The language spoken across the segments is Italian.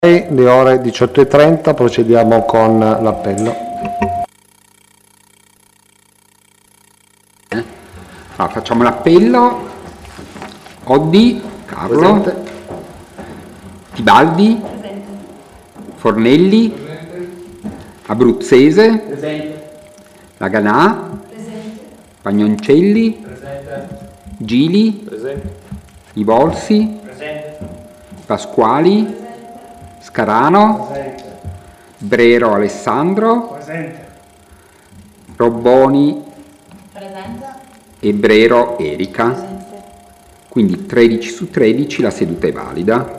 Le ore 18:30 procediamo con l'appello. Allora, facciamo l'appello. Oddi, Carlo. Presente. Tibaldi. Presente. Fornelli. Presente. Abruzzese. Presente. Laganà. Presente. Pagnoncelli. Presente. Gili. Presente. Ivolsi. Presente. Pasquali. Presente. Scarano. Presente. Brero Alessandro. Presente. Robboni Presente. e Brero Erika. Presente. Quindi 13 su 13 la seduta è valida.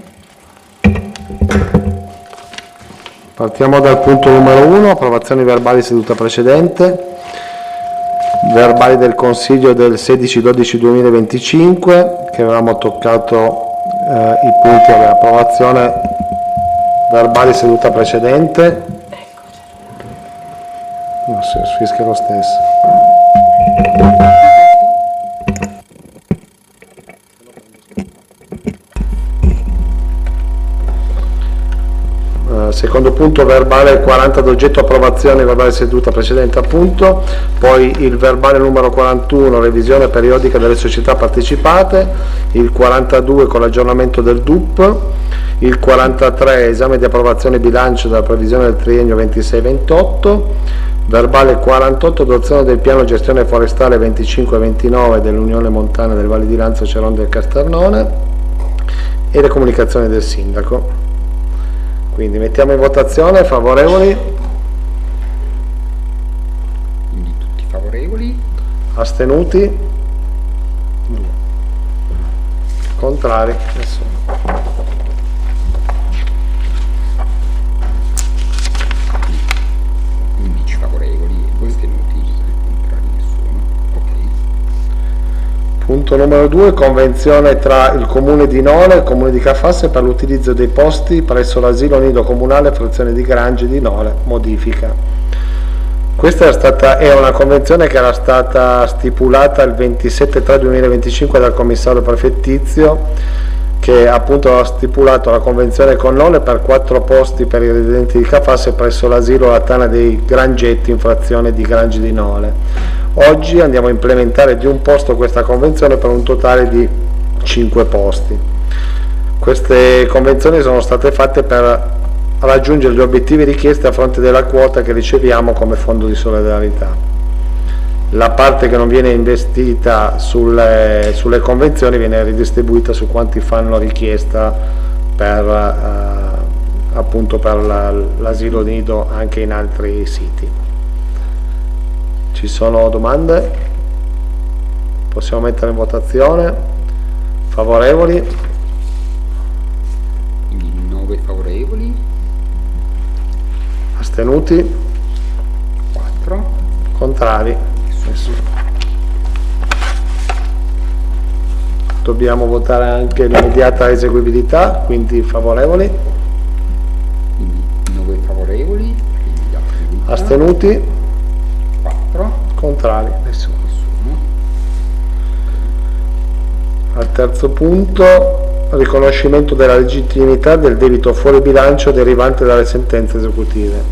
Partiamo dal punto numero 1, approvazioni verbali seduta precedente. Verbali del Consiglio del 16-12-2025, che avevamo toccato i punti dell'approvazione verbali seduta precedente. No, si fischia lo stesso. Secondo punto, verbale 40 d'oggetto approvazione verbale seduta precedente, appunto. Poi il verbale numero 41, revisione periodica delle società partecipate, il 42 con l'aggiornamento del DUP, il 43 esame di approvazione bilancio della previsione del triennio 26-28, verbale 48 adozione del piano gestione forestale 25-29 dell'Unione Montana del Valle di Lanzo, Ceron del Casternone e le comunicazioni del sindaco. Quindi mettiamo in votazione, favorevoli, Quindi tutti favorevoli. astenuti, contrari, nessuno. 11 favorevoli e 2 astenuti, contrari nessuno. Ok. Punto numero 2, convenzione tra il Comune di Nole e il Comune di Cafasse per l'utilizzo dei posti presso l'asilo nido comunale frazione di Grange di Nole, modifica. Questa è una convenzione che era stata stipulata il 27/3/2025 dal commissario prefettizio, che appunto ha stipulato la convenzione con Nole per 4 posti per i residenti di Cafasse presso l'asilo La Tana dei Grangetti in frazione di Grange di Nole. Oggi andiamo a implementare di un posto questa convenzione per un totale di 5 posti. Queste convenzioni sono state fatte per raggiungere gli obiettivi richiesti a fronte della quota che riceviamo come fondo di solidarietà. La parte che non viene investita sulle convenzioni viene ridistribuita su quanti fanno richiesta per appunto per l'asilo nido anche in altri siti. Ci sono domande? Possiamo mettere in votazione? Favorevoli? Quindi 9 favorevoli, Astenuti? 4. Contrari? Nessuno. Dobbiamo votare anche l'immediata eseguibilità, quindi favorevoli? Quindi 9 favorevoli, quindi la seduta. Astenuti? 4. Contrari? Nessuno. Nessuno. Al terzo punto, riconoscimento della legittimità del debito fuori bilancio derivante dalle sentenze esecutive.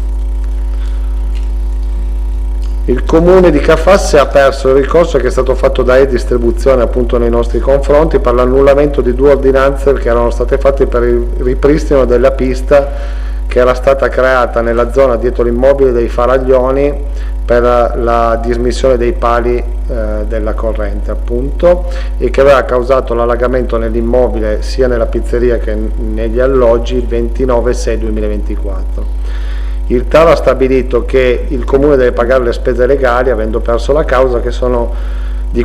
Il Comune di Cafasse ha perso il ricorso che è stato fatto da E-Distribuzione appunto nei nostri confronti per l'annullamento di 2 ordinanze che erano state fatte per il ripristino della pista che era stata creata nella zona dietro l'immobile dei Faraglioni per la dismissione dei pali della corrente appunto, e che aveva causato l'allagamento nell'immobile sia nella pizzeria che negli alloggi il 29/6/2024. Il TAR ha stabilito che il Comune deve pagare le spese legali avendo perso la causa, che sono di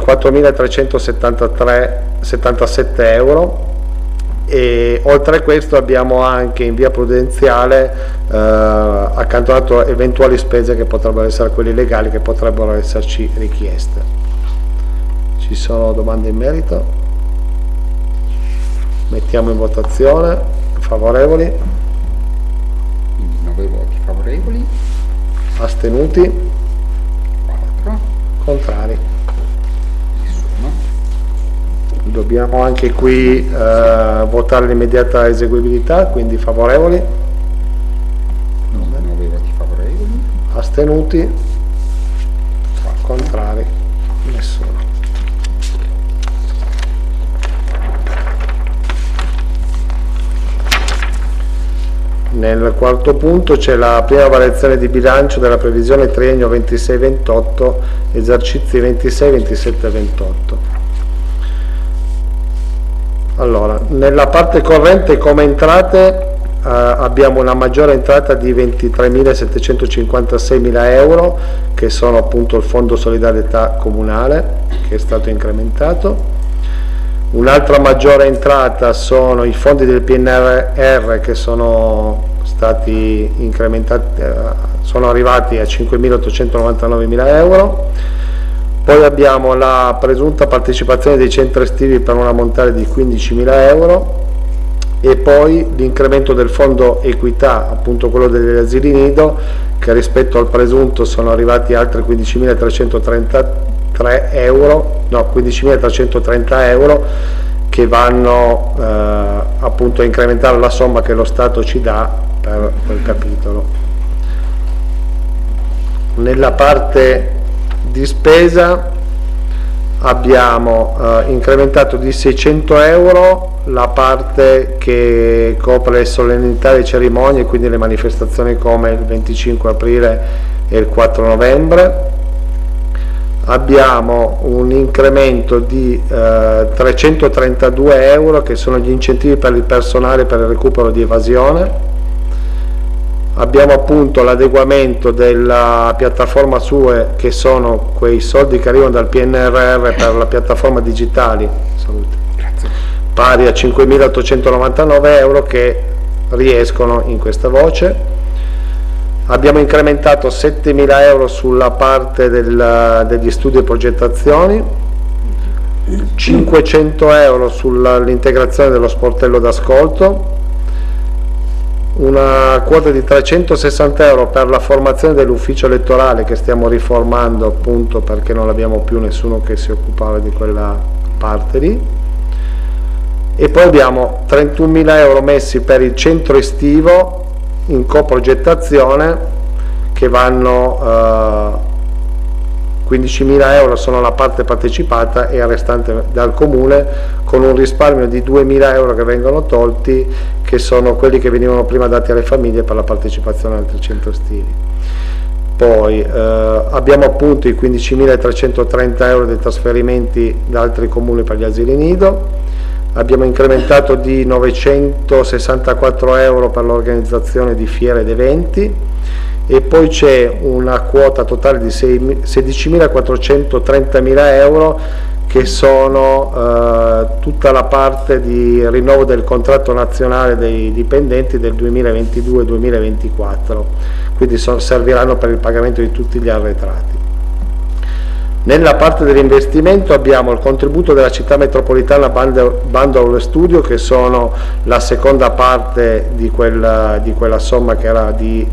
4.377 euro, e oltre a questo abbiamo anche in via prudenziale accantonato eventuali spese che potrebbero essere quelle legali che potrebbero esserci richieste. Ci sono domande in merito? Mettiamo in votazione. Favorevoli? Quindi 9 voti favorevoli, Astenuti? 4. Contrari? Nessuno. Dobbiamo anche qui votare l'immediata eseguibilità, quindi favorevoli, 9 voti favorevoli, astenuti, contrari, nessuno. Nel quarto punto c'è la prima variazione di bilancio della previsione triennio 26-28, esercizi 26, 27 e 28. Allora, nella parte corrente come entrate abbiamo una maggiore entrata di 23.756.000 euro, che sono appunto il fondo solidarietà comunale, che è stato incrementato. Un'altra maggiore entrata sono i fondi del PNRR, che sono stati incrementati, sono arrivati a 5.899.000 euro. Poi abbiamo la presunta partecipazione dei centri estivi per un ammontare di 15.000 euro e poi l'incremento del fondo equità, appunto quello degli asili nido, che rispetto al presunto sono arrivati altri 15.333 euro, no, 15.330 euro, che vanno appunto a incrementare la somma che lo Stato ci dà per quel capitolo. Nella parte di spesa abbiamo incrementato di 600 euro la parte che copre le solennità e le cerimonie, quindi le manifestazioni come il 25 aprile e il 4 novembre. Abbiamo un incremento di 332 euro che sono gli incentivi per il personale per il recupero di evasione. Abbiamo appunto l'adeguamento della piattaforma SUE, che sono quei soldi che arrivano dal PNRR per la piattaforma digitali, pari a 5.899 euro, che riescono in questa voce. Abbiamo incrementato 7.000 euro sulla parte degli studi e progettazioni, 500 euro sull'integrazione dello sportello d'ascolto, una quota di 360 euro per la formazione dell'ufficio elettorale, che stiamo riformando appunto perché non abbiamo più nessuno che si occupava di quella parte lì. E poi abbiamo 31.000 euro messi per il centro estivo in coprogettazione, che vanno 15.000 euro sono la parte partecipata e il restante dal comune, con un risparmio di 2.000 euro che vengono tolti, che sono quelli che venivano prima dati alle famiglie per la partecipazione al centro estivi. Poi abbiamo appunto i 15.330 euro dei trasferimenti da altri comuni per gli asili nido. Abbiamo incrementato di 964 euro per l'organizzazione di fiere ed eventi, e poi c'è una quota totale di 16.430.000 euro, che sono tutta la parte di rinnovo del contratto nazionale dei dipendenti del 2022-2024, quindi serviranno per il pagamento di tutti gli arretrati. Nella parte dell'investimento abbiamo il contributo della città metropolitana bando allo studio, che sono la seconda parte di quella somma, che era di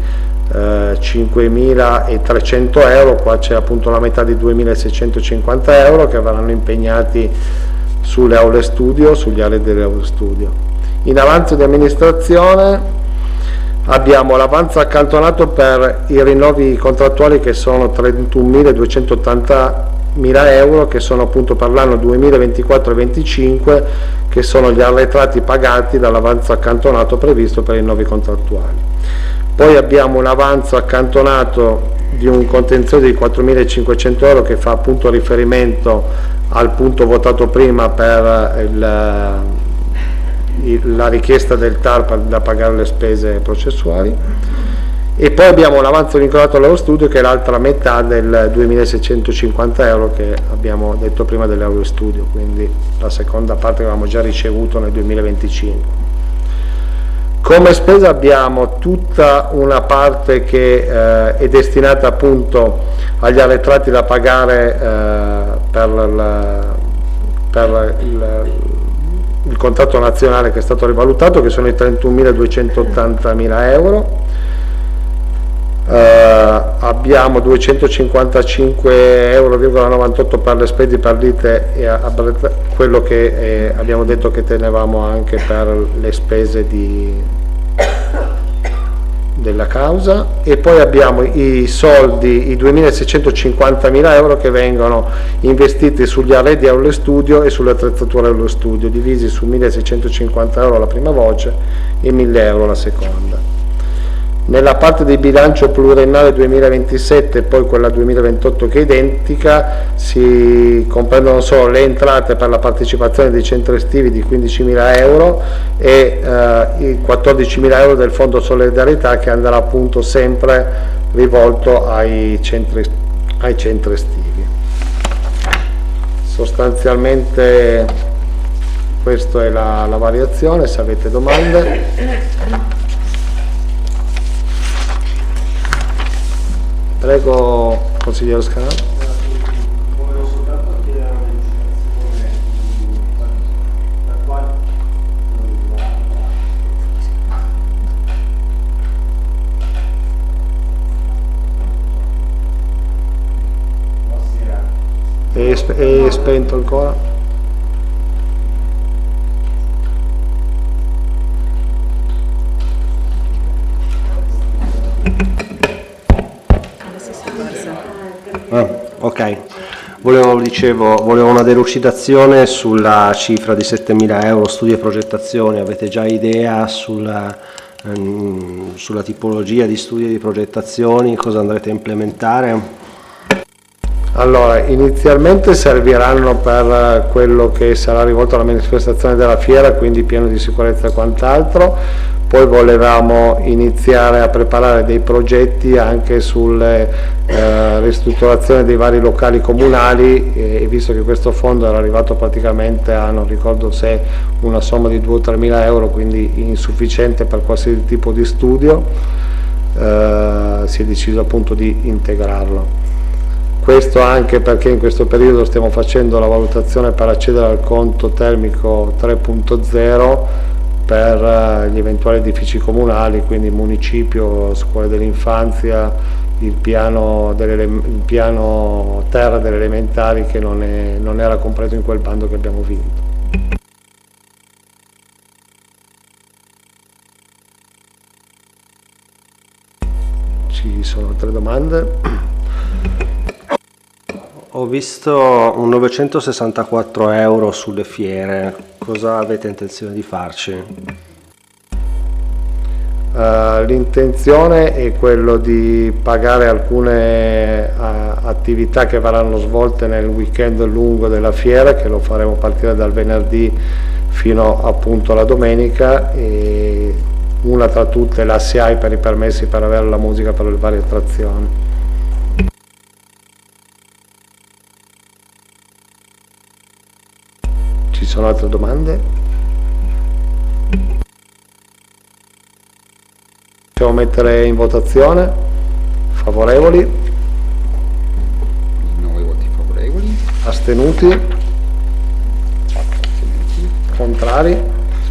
5.300 euro. Qua c'è appunto la metà di 2.650 euro che verranno impegnati sulle aule studio, sugli arredi delle aule studio. In avanzo di amministrazione abbiamo l'avanzo accantonato per i rinnovi contrattuali, che sono 31.280.000 euro, che sono appunto per l'anno 2024-25, che sono gli arretrati pagati dall'avanzo accantonato previsto per i rinnovi contrattuali. Poi abbiamo un avanzo accantonato di un contenzioso di 4.500 euro, che fa appunto riferimento al punto votato prima per la richiesta del TAR da pagare le spese processuali. E poi abbiamo l'avanzo vincolato allo studio, che è l'altra metà del 2.650 euro che abbiamo detto prima dell'euro studio, quindi la seconda parte che avevamo già ricevuto nel 2025. Come spesa abbiamo tutta una parte che è destinata appunto agli arretrati da pagare per il contratto nazionale che è stato rivalutato, che sono i 31.280.000 euro. abbiamo 255,98 euro per le spese per l'ite e quello che abbiamo detto che tenevamo anche per le spese della causa, e poi abbiamo i soldi, i 2.650.000 euro che vengono investiti sugli arredi allo studio e sulle attrezzature allo studio, divisi su 1.650 euro la prima voce e 1.000 euro la seconda. Nella parte di bilancio pluriennale 2027 e poi quella 2028 che è identica, si comprendono solo le entrate per la partecipazione dei centri estivi di 15.000 euro e i 14.000 euro del fondo solidarietà, che andrà appunto sempre rivolto ai centri estivi. Sostanzialmente questa è la variazione. Se avete domande. Prego, consigliere Scanano. Volevo soltanto chiedere una delucidazione da quale è spento ancora? Ok, volevo una delucidazione sulla cifra di 7.000 euro studi e progettazione. Avete già idea sulla tipologia di studi e di progettazioni, cosa andrete a implementare? Allora, inizialmente serviranno per quello che sarà rivolto alla manifestazione della fiera, quindi piano di sicurezza e quant'altro. Poi volevamo iniziare a preparare dei progetti anche sulle ristrutturazione dei vari locali comunali, e visto che questo fondo era arrivato praticamente a, non ricordo se una somma di 2 o 3 mila euro, quindi insufficiente per qualsiasi tipo di studio, si è deciso appunto di integrarlo. Questo anche perché in questo periodo stiamo facendo la valutazione per accedere al conto termico 3.0 per gli eventuali edifici comunali, quindi municipio, scuole dell'infanzia, il piano terra delle elementari, che non era compreso in quel bando che abbiamo vinto. Ci sono altre domande? Ho visto un 964 euro sulle fiere, cosa avete intenzione di farci? L'intenzione è quello di pagare alcune attività che verranno svolte nel weekend lungo della fiera, che lo faremo partire dal venerdì fino appunto alla domenica, e una tra tutte la SIAE per i permessi per avere la musica per le varie attrazioni. Ci sono altre domande? Possiamo mettere in votazione? Favorevoli? 9 voti favorevoli. Astenuti? Contrari?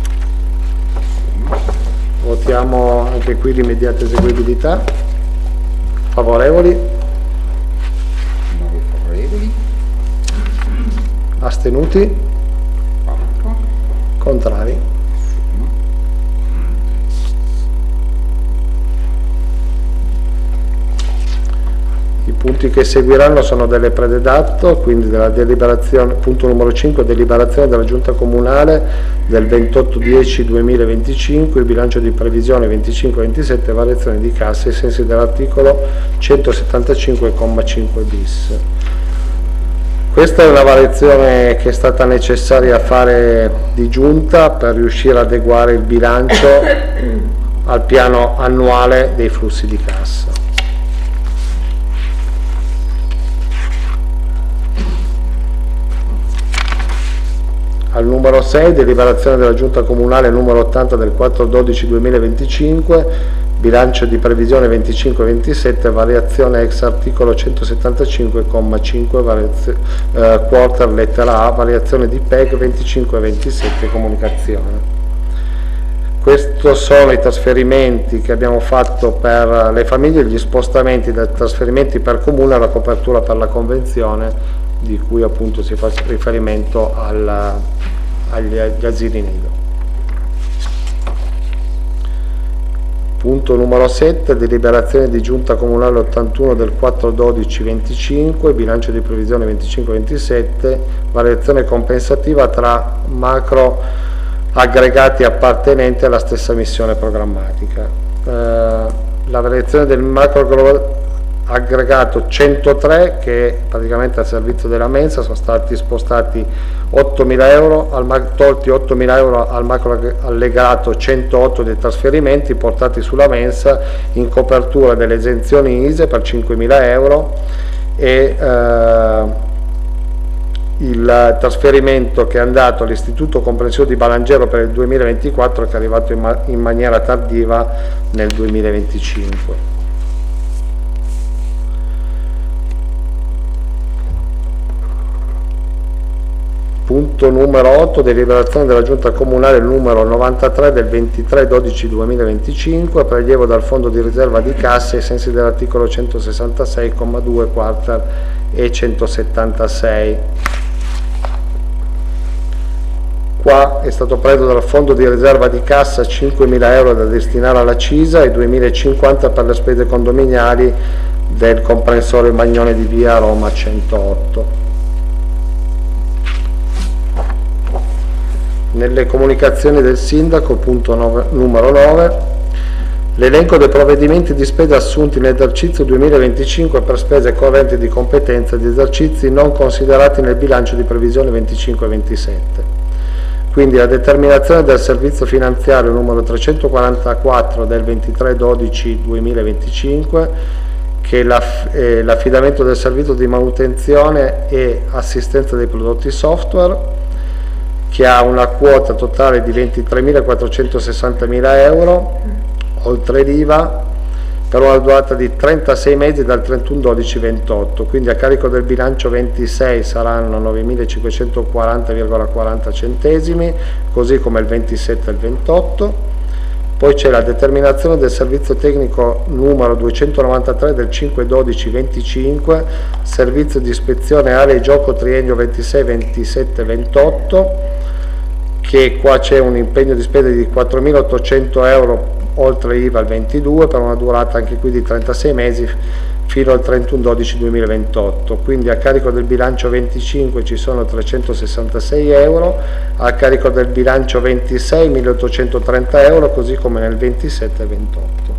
Votiamo anche qui l'immediata eseguibilità. Favorevoli? 9 favorevoli. Astenuti? 4. Contrari? I punti che seguiranno sono delle prededatto, quindi della deliberazione, punto numero 5, deliberazione della Giunta Comunale del 28/10/2025, il bilancio di previsione 25-27, variazione di cassa ai sensi dell'articolo 175,5 bis. Questa è una variazione che è stata necessaria fare di Giunta per riuscire ad adeguare il bilancio al piano annuale dei flussi di cassa. Al numero 6, deliberazione della Giunta Comunale numero 80 del 4/12/2025, bilancio di previsione 25-27, variazione ex articolo 175,5, quarter lettera A, variazione di PEG 25-27, comunicazione. Questi sono i trasferimenti che abbiamo fatto per le famiglie, gli spostamenti dai trasferimenti per comune alla copertura per la convenzione, di cui appunto si fa riferimento agli asili nido. Punto numero 7, deliberazione di giunta comunale 81 del 4/12/25, bilancio di previsione 25-27, variazione compensativa tra macro aggregati appartenenti alla stessa missione programmatica. La variazione del macro aggregato 103, che praticamente al servizio della mensa, sono stati spostati 8.000 euro, tolti 8.000 euro al macro allegato 108 dei trasferimenti portati sulla mensa in copertura delle esenzioni ISE per 5.000 euro e il trasferimento che è andato all'Istituto Comprensivo di Balangero per il 2024, che è arrivato in maniera tardiva nel 2025. Punto numero 8, deliberazione della Giunta Comunale numero 93 del 23/12/2025, prelievo dal Fondo di Riserva di Cassa ai sensi dell'articolo 166,2 quarter e 176. Qua è stato preso dal Fondo di Riserva di Cassa 5.000 euro da destinare alla CISA e 2.050 per le spese condominiali del comprensorio Magnone di via Roma 108. Nelle comunicazioni del Sindaco, punto numero 9, l'elenco dei provvedimenti di spesa assunti nell'esercizio 2025 per spese correnti di competenza di esercizi non considerati nel bilancio di previsione 25-27. Quindi la determinazione del servizio finanziario numero 344 del 23/12/2025, che è l'affidamento del servizio di manutenzione e assistenza dei prodotti software, che ha una quota totale di 23.460.000 euro, oltre l'IVA, per una durata di 36 mesi dal 31/12/28, quindi a carico del bilancio 26 saranno 9.540,40 centesimi, così come il 27 e il 28. Poi c'è la determinazione del servizio tecnico numero 293 del 5/12/25, servizio di ispezione aree gioco triennio 26, 27, 28, che qua c'è un impegno di spesa di 4.800 euro oltre IVA al 22, per una durata anche qui di 36 mesi fino al 31/12/2028. Quindi a carico del bilancio 25 ci sono 366 euro, a carico del bilancio 26 1.830 euro, così come nel 27 e 28.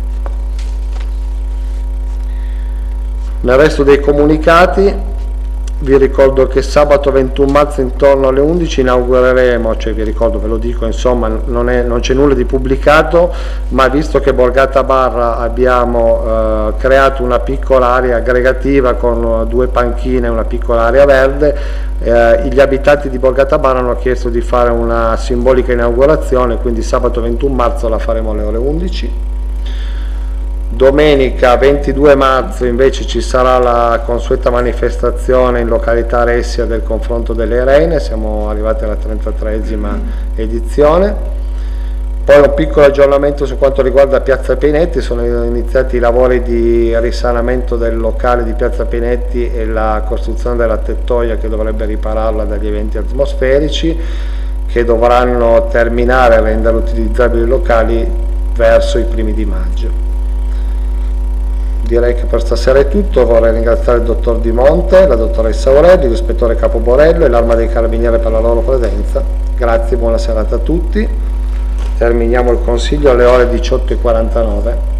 Nel resto dei comunicati vi ricordo che sabato 21 marzo intorno alle 11 inaugureremo, cioè vi ricordo, ve lo dico, insomma non c'è nulla di pubblicato, ma visto che Borgata Barra abbiamo creato una piccola area aggregativa con 2 panchine e una piccola area verde, gli abitanti di Borgata Barra hanno chiesto di fare una simbolica inaugurazione, quindi sabato 21 marzo la faremo alle ore 11. Domenica 22 marzo invece ci sarà la consueta manifestazione in località Ressia del confronto delle Rene, siamo arrivati alla 33esima edizione. Poi un piccolo aggiornamento su quanto riguarda Piazza Pinetti, sono iniziati i lavori di risanamento del locale di Piazza Pinetti e la costruzione della tettoia che dovrebbe ripararla dagli eventi atmosferici, che dovranno terminare e rendere utilizzabili i locali verso i primi di maggio. Direi che per stasera è tutto. Vorrei ringraziare il dottor Di Monte, la dottoressa Aurelli, l'ispettore Capo Borello e l'Arma dei Carabinieri per la loro presenza. Grazie, buona serata a tutti. Terminiamo il consiglio alle ore 18:49.